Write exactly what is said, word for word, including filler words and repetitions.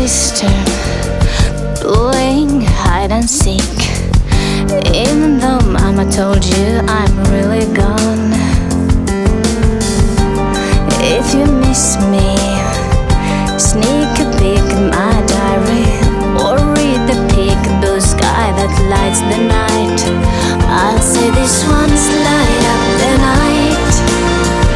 sister playing hide and seek. Even though mama told you I'm really gone,